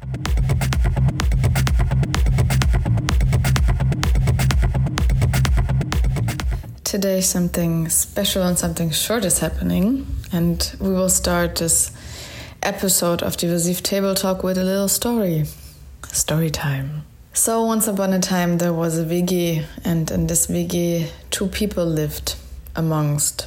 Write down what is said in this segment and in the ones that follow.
Today something special and something short is happening, and we will start this episode of Diversiv Table Talk with a little story. Story time. So once upon a time there was a WG, and in this WG 2 people lived amongst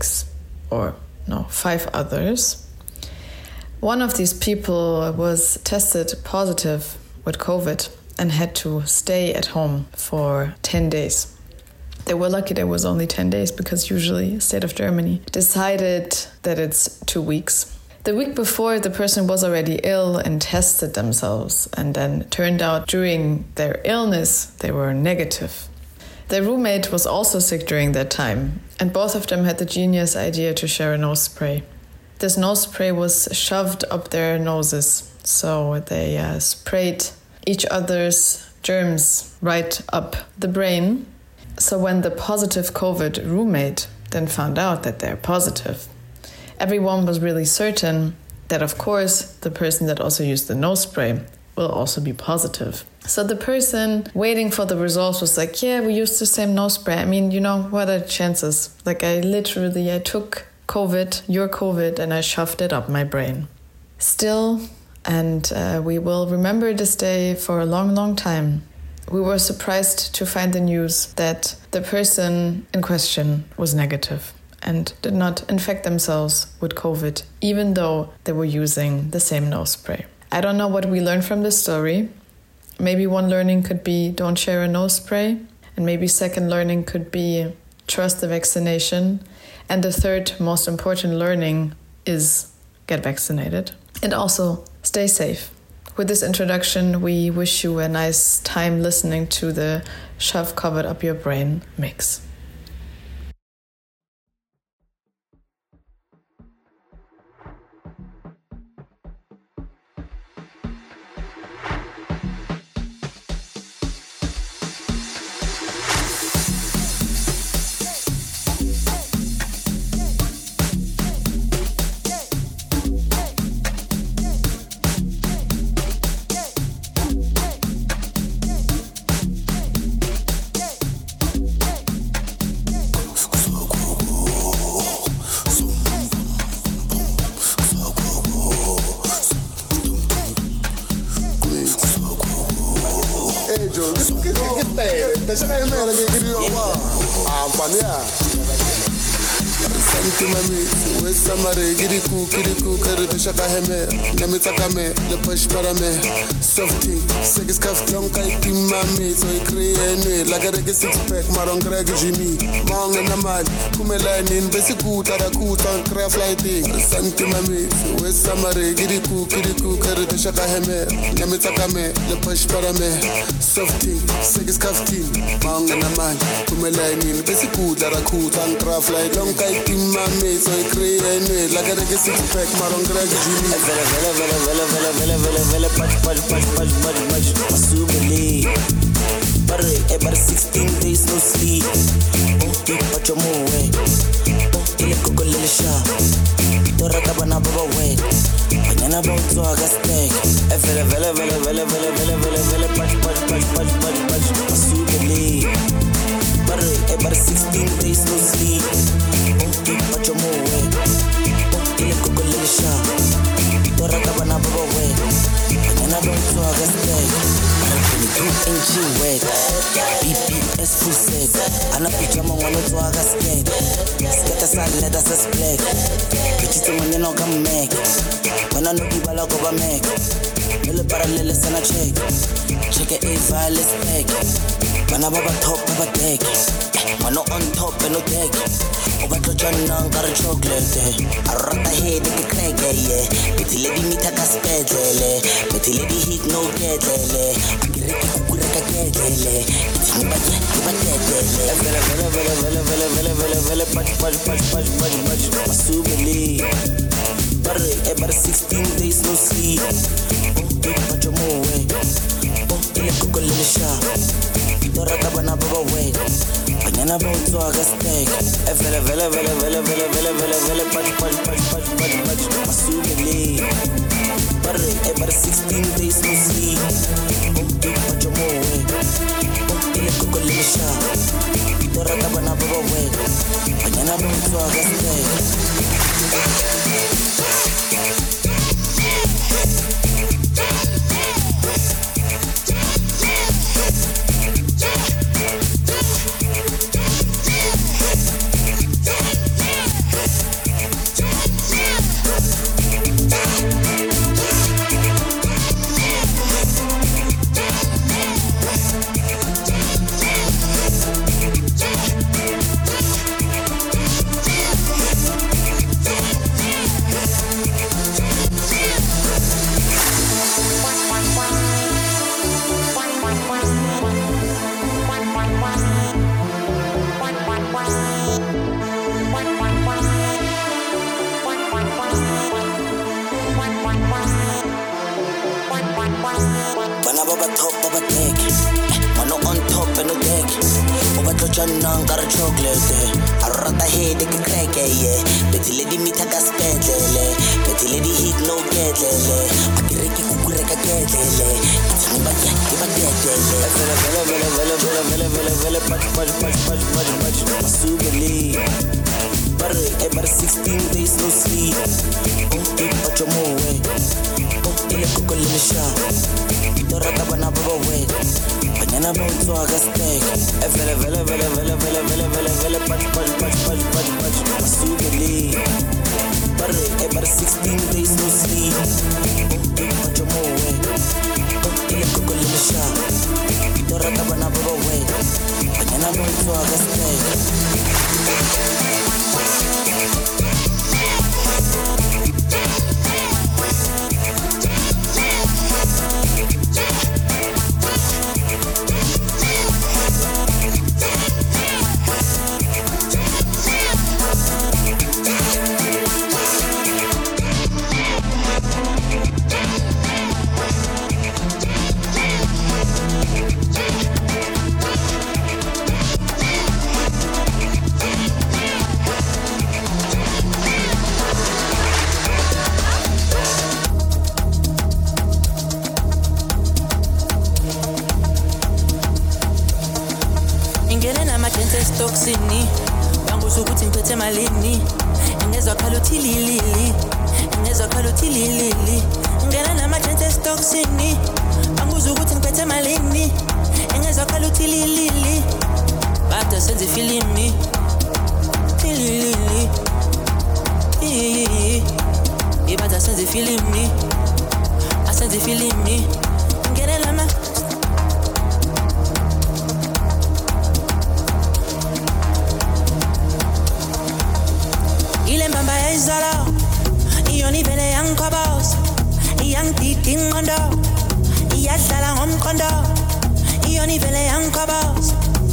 5 others. One of these people was tested positive with COVID and had to stay at home for 10 days. They were lucky there was only 10 days, because usually the state of Germany decided that it's 2 weeks. The week before, the person was already ill and tested themselves, and then turned out during their illness they were negative. Their roommate was also sick during that time, and both of them had the genius idea to share a nose spray. This nose spray was shoved up their noses, so they sprayed each other's germs right up the brain. So when the positive COVID roommate then found out that they're positive, everyone was really certain that, of course, the person that also used the nose spray will also be positive. So the person waiting for the results was like, yeah, we used the same nose spray. I mean, what are the chances? Like, I took COVID, your COVID, and I shoved it up my brain. Still, and we will remember this day for a long, long time, we were surprised to find the news that the person in question was negative and did not infect themselves with COVID, even though they were using the same nose spray. I don't know what we learned from this story. Maybe one learning could be don't share a nose spray. And maybe second learning could be trust the vaccination. And the third most important learning is get vaccinated. And also stay safe. With this introduction, we wish you a nice time listening to the Shove Covered Up Your Brain mix. Ever 16 days no sleep. But your move way. Ile coco lily shop. Tora tabana baba wet. Mañana about to agastek. Vele Masubili. Ever 16 days no sleep. But your move way. Ile coco lily shop. Tora tabana baba wet. Mañana about to agastek. 22 wet. BPS full set. Ana pijama wano to agastek. Sketa salad as a spec. Pichito maneno come make. Wana no kibala ko ba make. Mele parallel sana check. Check it if I let's back. Mana baba top baba deck. Mano on top and no deck. Oba to chana ngara chocolate. Arata head ke crack yeah. Beti lady mita ka spedele. Beti lady hit no gedele. Akireki kukureka gedele. Masubili. Ever 16 days no sleep. But your move way. Ile coco lily shop. Tora tabana baba wet. Mañana about to agastek. Vele Masubili. About 16 days no sleep. But you're more way. Ile koko lisha. Tora kaba na baba way. Anyana mtu agaste. Bana baba top baba deck. Mano on top and no deck. Oba to chanang kar chocolate. Arata head ke crack yeah. Betty lady mita gas pedle. Betty lady hit no gedle. Akireki kukure ka gedle. Samba ya kiba gedle. Vela pat masubeli. About 16 days no sleep. But you're more way. Ile koko lisha. Tora kaba na baba way. Anyana mtu agaste. Vela pat masubeli. About 16 days no sleep. But you're more way. Ile koko lisha. Tora kaba na baba way. Anyana mtu agaste. Toxini, banguza ukuthi ngiphethe malini, ngezwa khaluthilili, ngena nama-chances toxini, banguza ukuthi ngiphethe malini, ngezwa khaluthilili, bada senze filimi, bada senze filimi, asenze filimi, ngena nama. Zala, ioni vele yang kabos, yang titing kondo, yadala hom kondo, ioni vele yang kabos,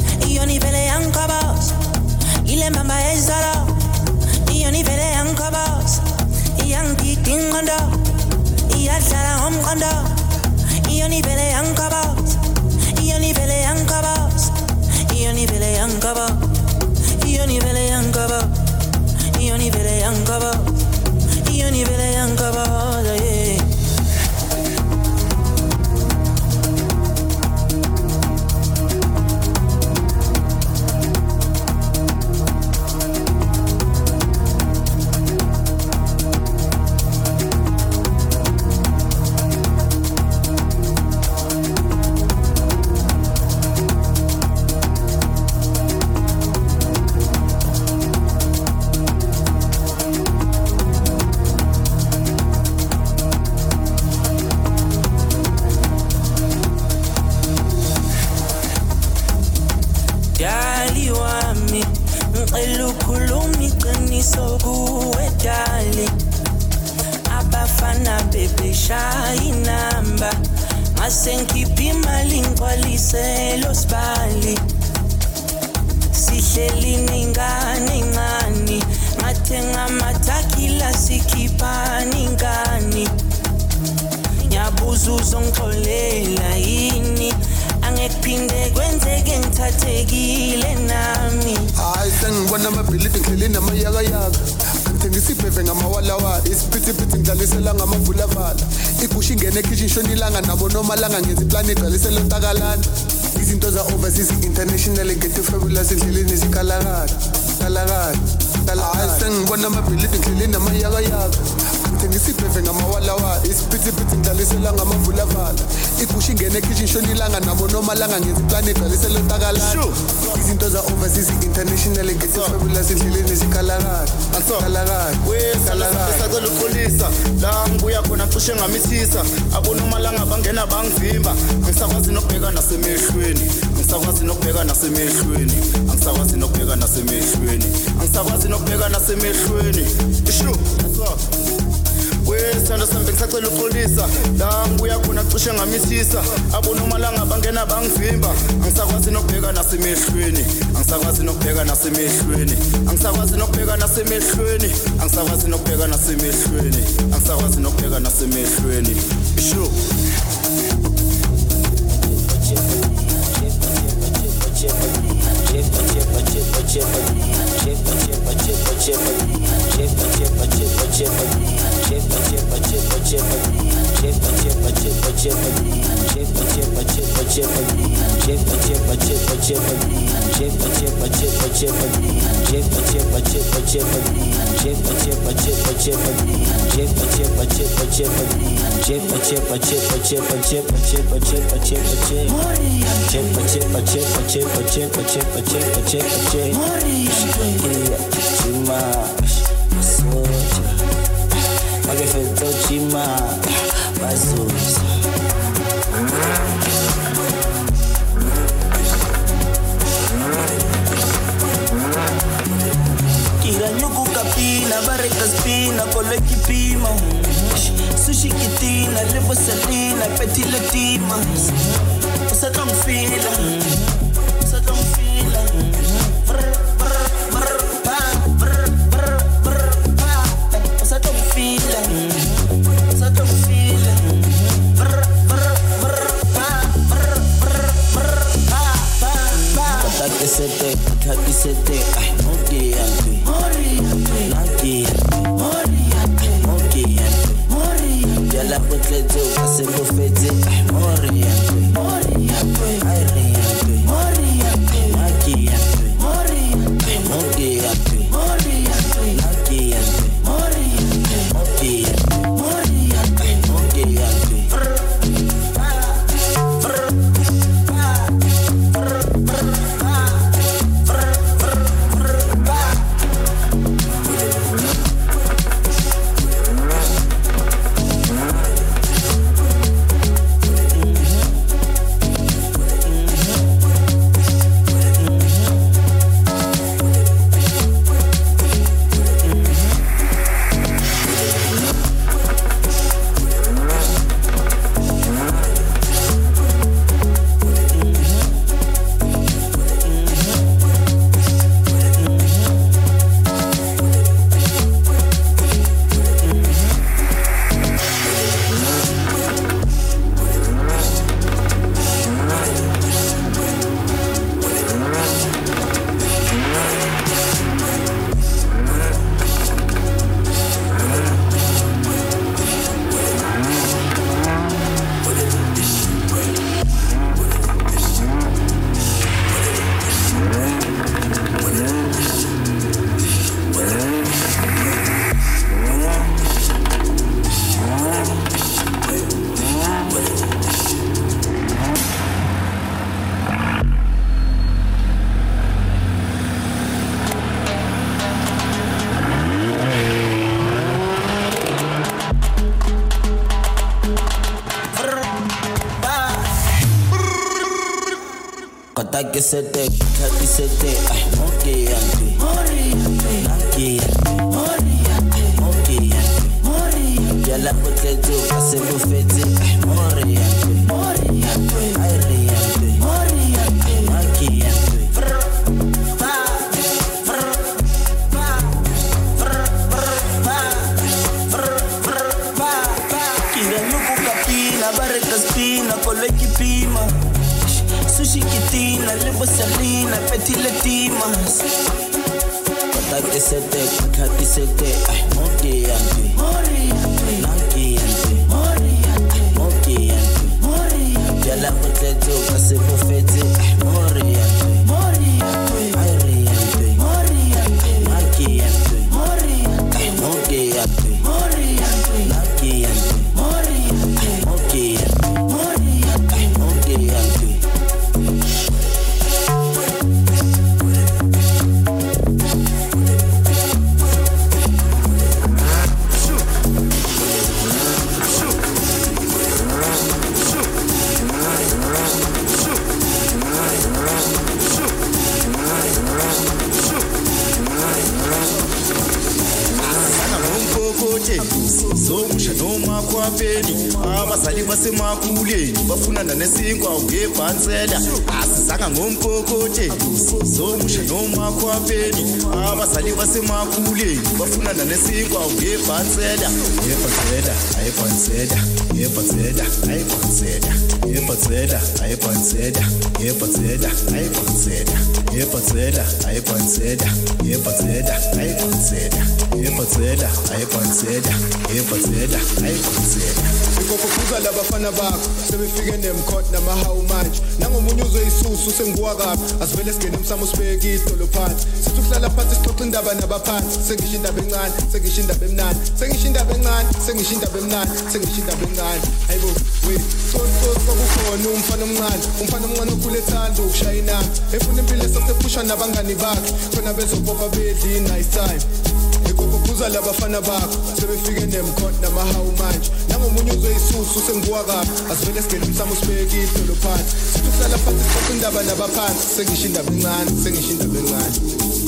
ile mama ezala, ioni vele yang kabos, yang titing kondo, yadala hom kondo, ioni vele yang kabos, ioni vele yang kabos, ioni vele yang kabos, ioni vele yang kabos. Ioni vele yankaba, yeah. Elukhulumi qiniso kuwe dali abafana bebeshaya inamba masengikhipha imali ngigcwalise lo sibali sihleli ningane ngani mathenga amathakila sikhipha ningani ngiyabuza uzongixolela yini angekuphinde kwenzeke ngithathekile nami hayi sengibona amabhilidi ngidlile namayakayaka Ngisibheve ngamawalawa isiphithiphithi ngidlalisela ngamavulavala igusha ingene ekitchen shonilanga nabo nomalanga ngenza iplani igcwalisela utakalana izinto za overseas international ngethe fabulous endleleni ezikalakala sengibona amabhilidi endleleni amayakayaka ngisibheve ngamawalawa isiphithiphithi ngidlalisela ngamavulavala igusha ingene ekitchen shonilanga nabo nomalanga ngenza iplani igcwalisela utakalana izinto za overseas international ngethe fabulous endleleni ezikalakala Sacela uxolisa la ngibuya khona cishe ngamithisa abonomalanga bangena bangivimba ngisakwazi nokubheka nasemehlweni ishu Wesithando sami ngisacela uxolisa la ngibuya khona cishe ngamithisa abonomalanga bangena bangivimba ngisakwazi nokubheka nasemehlweni ishu Sushi kitina, lipo salina, petila tima. Sa tong fila. que se te ay, moqueante, moqueante, ya la boca yo hace bufete, ay, moriante, ay, riante, maquillante. Sushi kitina, lebo salina, petile timas. tak isete khat isete moti anti nanki anti moti anti yala potato kasi profeti mori anti airi anti nanki anti moti anti nanki anti moti anti zomusha noma kwapeni abazali basemakhuleni bafunana nesinkwa ngebhansela asizanga ngompokothe zomusha noma kwapeni abazali basemakhuleni bafunana nesinkwa ngebhansela yebhansela ikokhuza labafana bakho sebefike nemkhot namahawu manje nangomunye uzoyisusu sengiwakapi asivele singene umsamo usibeke idolo phansi sithi ukuhlala phansi sixoxa indaba nabaphansi sengisho indaba encane sengisho indaba emnandi sengisho indaba encane sengisho indaba emnandi sengisho indaba encane hayibo wait sokukhona umfana omncane okhule ethanda ukushaya inamba efuna impilo esasephushwa nabangani bakhe khona bezobopha bedli nice time ikokhuza labafana bakho sebefike nemkhot namahawu manje nangomunye uzoyisusu sengiwakapi asivele singene umsamo usibeke idolo phansi sithi ukuhlala phansi sixoxa indaba nabaphansi sengisho indaba encane sengisho indaba encane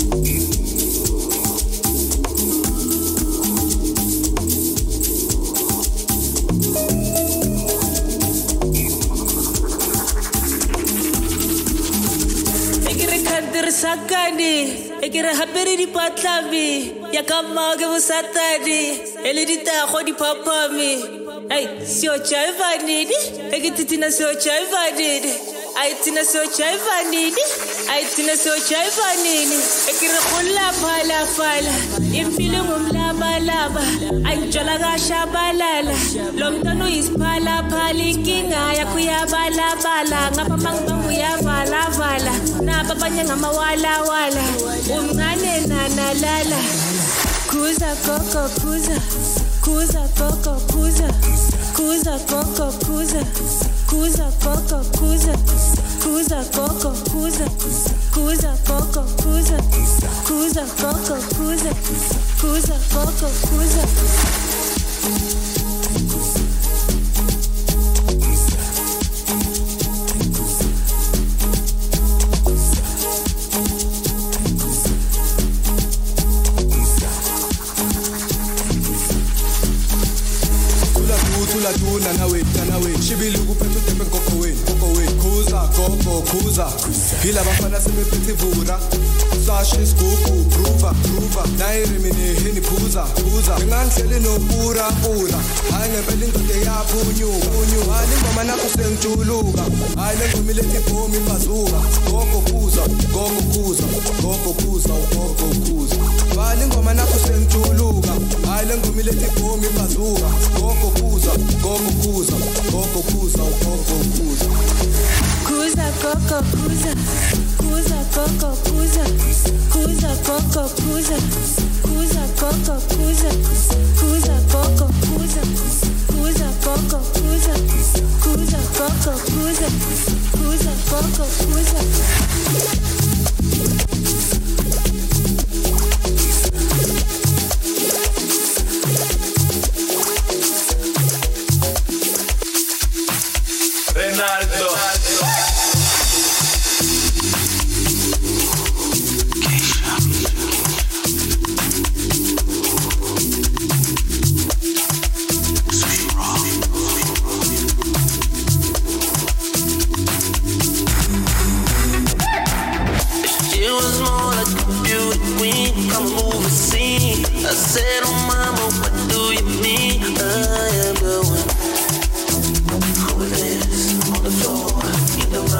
Sakani, ekere hapere di patlavi, yakama ke busatani, ele di tago di papami. Ay, sio chaiva nini? Ekititina sio chaiva nini? Ay, tina sio chaiva nini? Ay, tina sio chaiva nini? Ekere khula phala phala, impilo ngumlaba laba, ay jola gasha balala. Lomntwana uyisiphala phala inkinga yakho yabalabala, ngapha mangibangu yavala. Napa abanye ngamawala wala umncane nanalala kuza koko kuza koko kuza koko kuza koko kuza koko kuza koko kuza nawe shibili kuphethe utembe ngoko wenu kuza hila bafana sebephethe ivura sashi sigugu prova nayiremini hini phuza ngangihleli nopura hayi ngempela indoda yaphunyuka hayi ingoma nakho sengijuluka hayi lengoma ilethi ibhomi bazuka gogo kuza hayi ingoma nakho sengijuluka hayi lengoma ilethi ibhomi bazuka gogo kuza Kuza koko kuza koko kuza koko kuza koko kuza koko kuza koko kuza I said, oh mama, what do you mean? I am the one who lives on the floor in the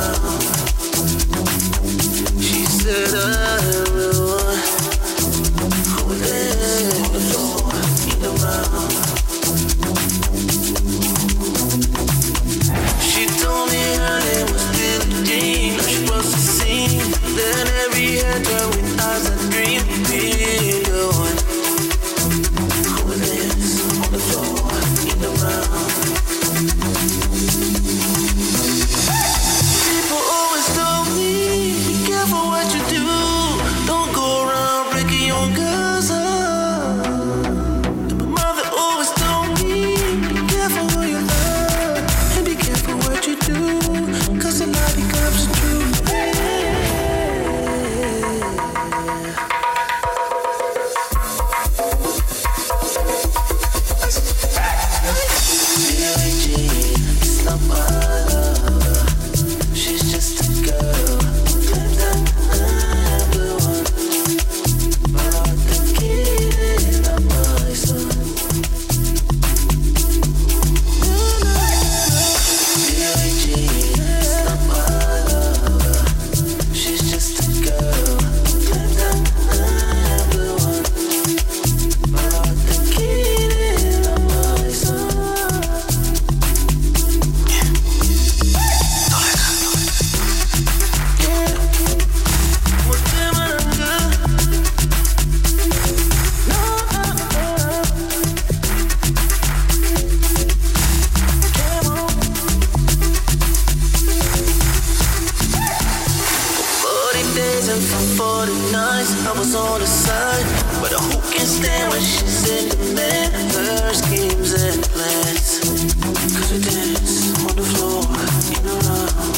I was on the side, but who can stand when she's in the man? Her schemes and plans. Cause we dance on the floor, in a round.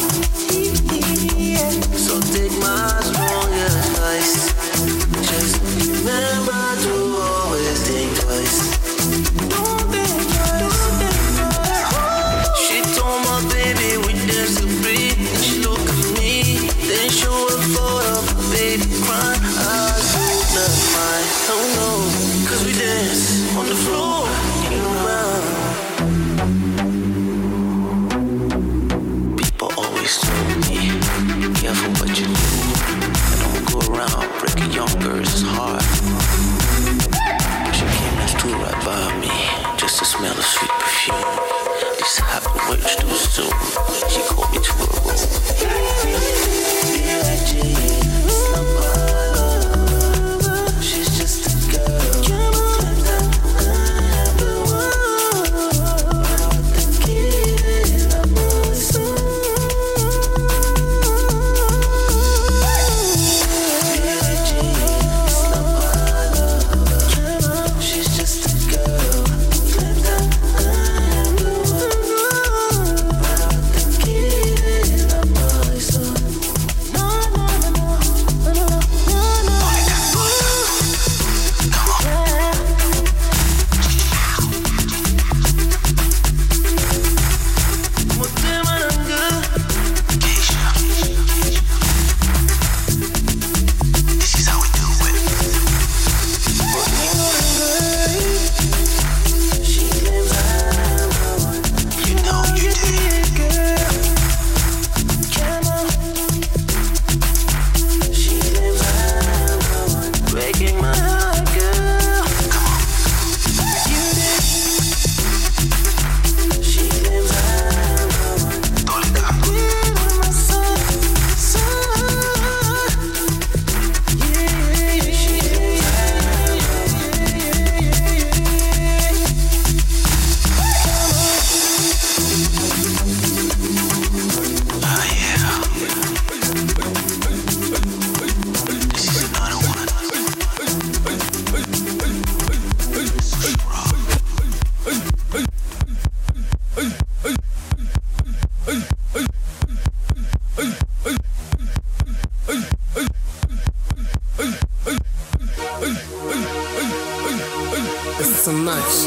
So take my strongest advice. Just remember to always think twice. Don't think twice. She told my baby we dance to breathe. And she looked at me, then show a photo of my baby crying. I do not mind, oh no, cause we dance on the floor, in around. People always told me, careful what you do. I don't go around breaking young girls' heart. But she came and stood right by me, just to smell the sweet perfume. This happened much too soon. She called me to her room. She's just a girl. The kid of my soul. She's just a girl. It's so nice.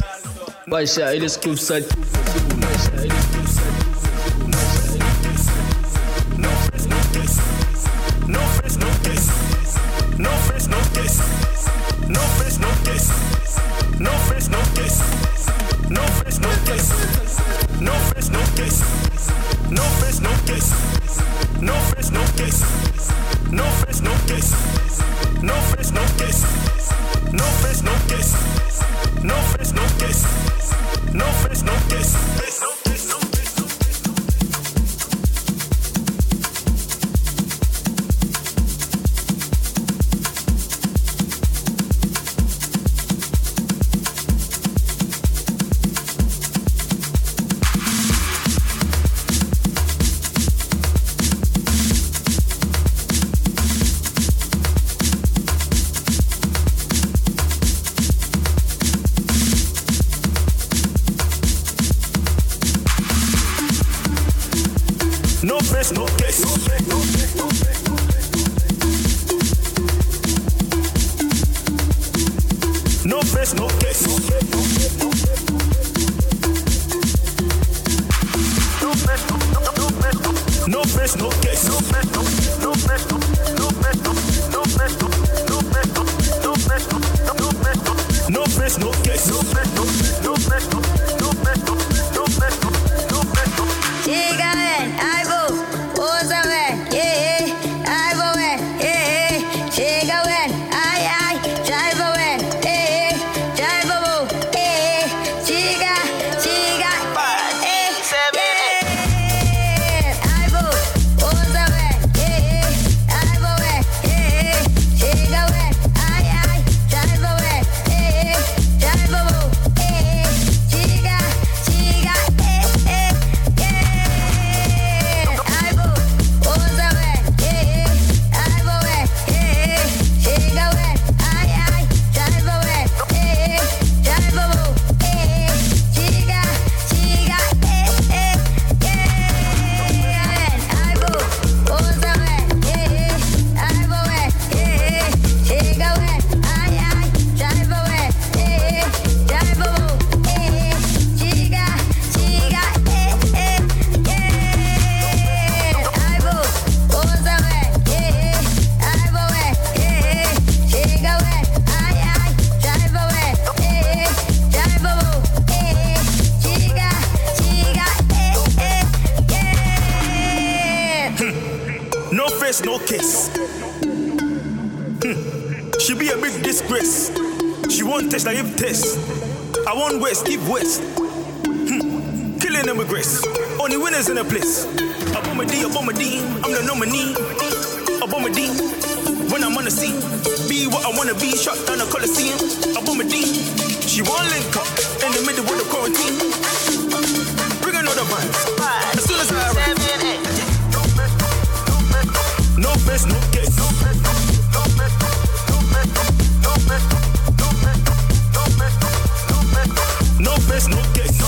Vai sair desse clube, sai. face, no case. No face, no case. No face, no case. No face, no case. Chica, ven, ay, boo, usa, ven, yeah, ay, boo, ven, yeah, chica, ven, ay, drive, ven, drive, boo, chica, ay, boo, usa, ven, yeah, ay, boo, ven, chica, ven, ay, drive, ven, drive, boo, chica, No face, no case. She be a big disgrace. She won't test, I give test. I won't waste, give waste. Killing them with grace. Only winners in a place. A bomber D, I'm the nominee. A bomber D, when I'm on the scene. Be what I wanna be, shot down the Coliseum. A bomber D, she won't link up in the middle of the quarantine. Bring another vibes. As soon as I arrive. No face, no case. No face, no case.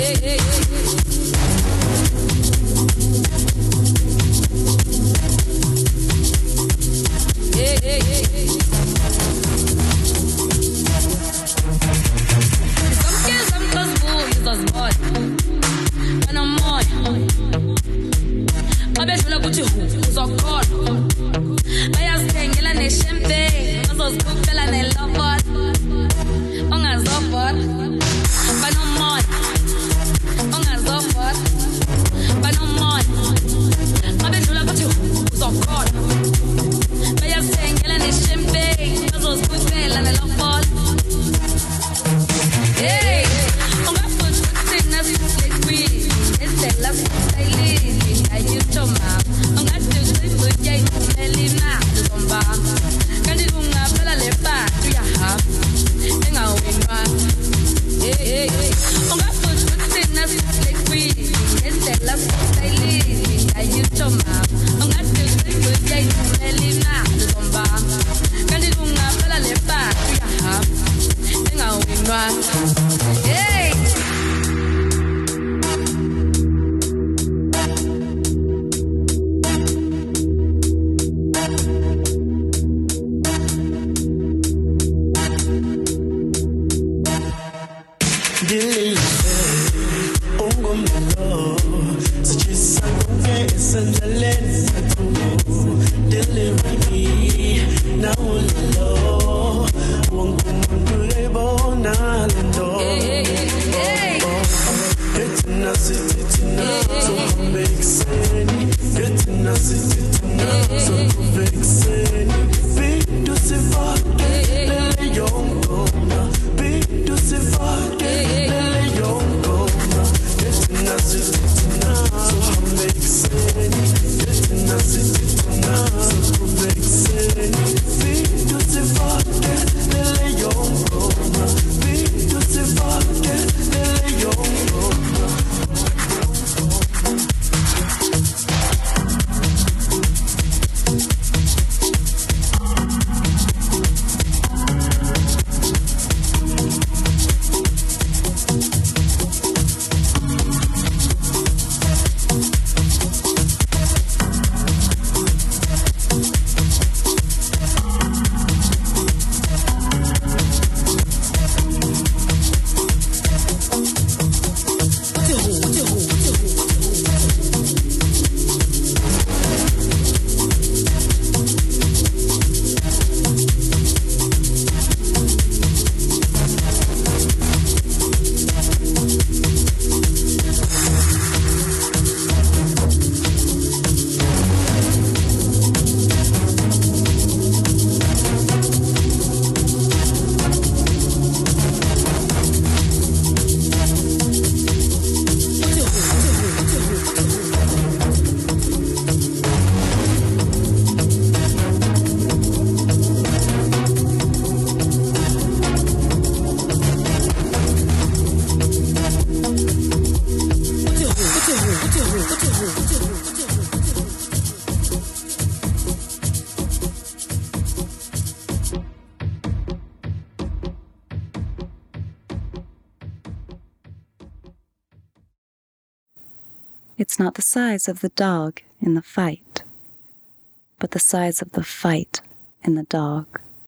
It's not the size of the dog in the fight, but the size of the fight in the dog.